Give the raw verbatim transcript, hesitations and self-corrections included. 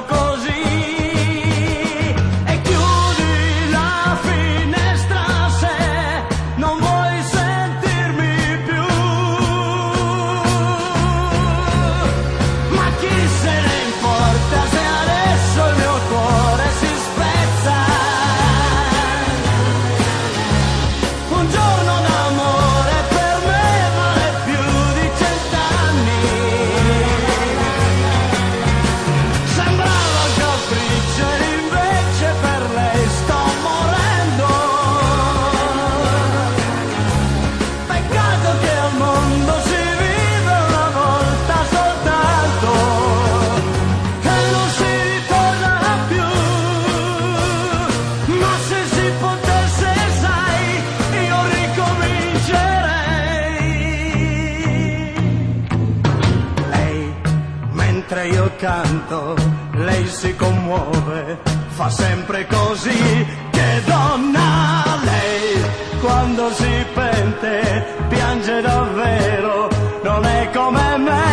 lascio così e chiudi la finestra se non vuoi sentirmi più. Ma chi se ne importa se adesso il mio cuore si spezza? Un giorno d'amore per me vale più di cent'anni. Sembrava un capriccio e invece per lei sto morendo. Peccato che al mondo si vive una volta soltanto e non si ritorna più. Ma se si potesse, sai, io ricomincerei. Lei, mentre io canto, lei si commuove, fa sempre così. Che donna lei, quando si pente, piange davvero, non è come me.